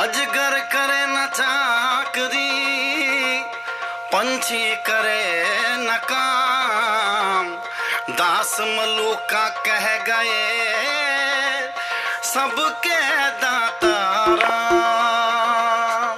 अजगर करे न चाकरी, पंछी करे न काम, दास मलूका कह गए सबके दाता राम।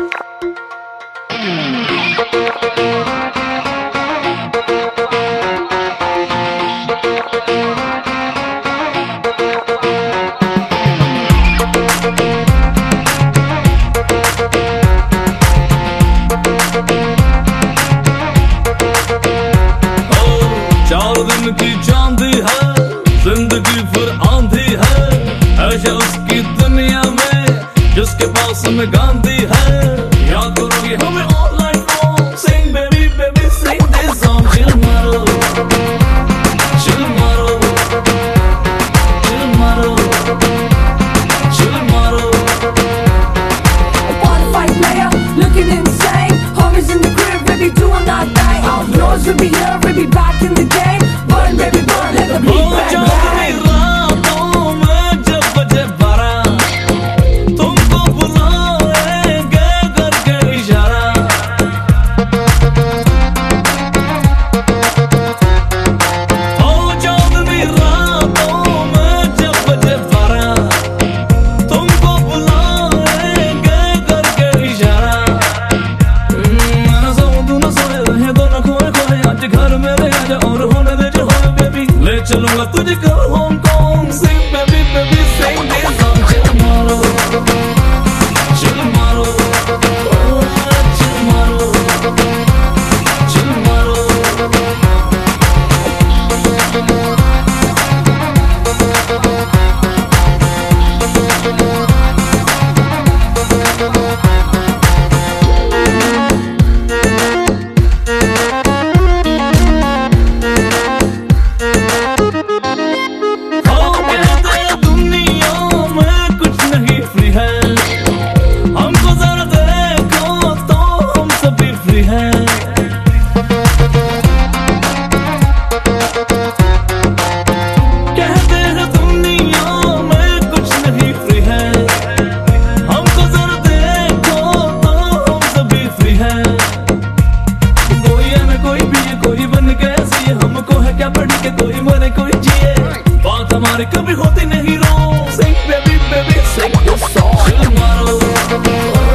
की चांदी है जिंदगी फिर आंधी है, ऐसा उसकी दुनिया में जिसके पास में गांधी है। याद करोगे हमें all night long, sing baby baby sing this song। Chill मारो चिल मारो चिल मारो चिल मारो। Bonafide player looking insane, homies in the crib baby doing our thing, outlaws will be here baby back in the game, burn baby burn let the beat bang bang। चलूंगा तुझे कल Hong Kong, sing baby baby sing this song। Chill मारो chill मारो chill मारो chill मारो। कोई मरे कोई जिए, बात हमारी कभी होती नहीं रो, sing baby baby sing this song। Chill मारो